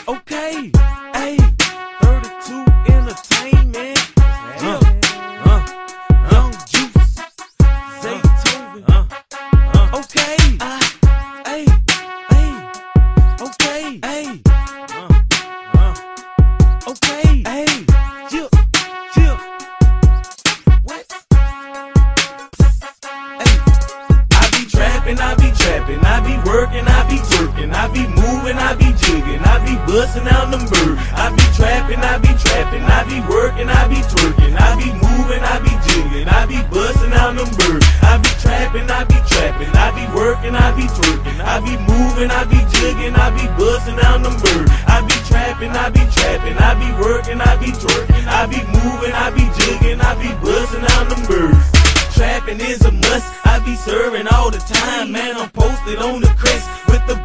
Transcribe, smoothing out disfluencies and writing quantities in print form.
Okay, hey, 32 Entertainment. Young Juice, Zaytoven. Okay, hey, okay, hey, okay, hey, chill, what? Hey, I be trapping, I be working, I be twerking, I be moving, I be jigging, I be busting out them birds. I be trapping, I be working, I be twerking, I be moving, I be jigging, I be busting out them birds. I be trapping, I be working, I be twerking, I be moving, I be jigging, I be busting out them birds. I be trapping, I be working, I be twerking, I be moving, I be jigging, I be busting out them birds. Trapping is a must, I be serving all the time, man, I'm posted on the crest with the